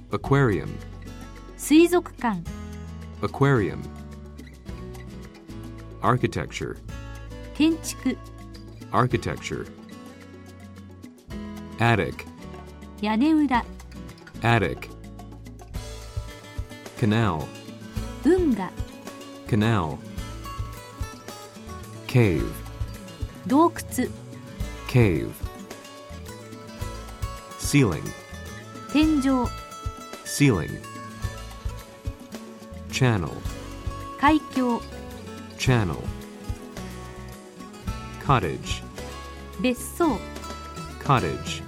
aquarium, 水族館、 aquarium. Architecture, 建築、 architecture. Attic, 屋根裏、 attic. Canal, 運河、 canal. Cave, 洞窟、 cave. Ceiling, 天井、 ceiling. Channel, 海峡、 channel. Cottage, 別荘、 cottage.